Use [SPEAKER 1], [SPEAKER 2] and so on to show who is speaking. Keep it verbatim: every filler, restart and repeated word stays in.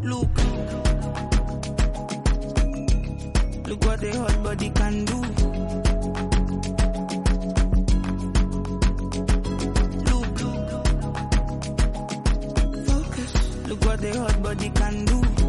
[SPEAKER 1] Look, look what the hot body can do. Look, focus. Look what the hot body can do.